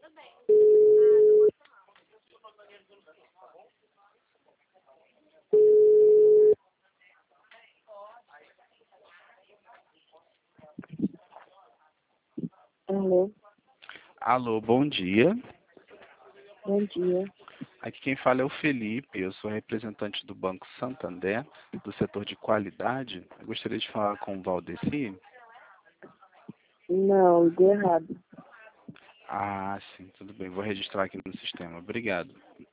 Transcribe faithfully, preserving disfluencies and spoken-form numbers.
Alô, Alô, bom dia. bom dia. Aqui quem fala é o Felipe, eu sou representante do Banco Santander, do setor de qualidade. Eu gostaria de falar com o Valdeci. Não, ligou errado. Ah, sim, tudo bem. Vou registrar aqui no sistema. Obrigado.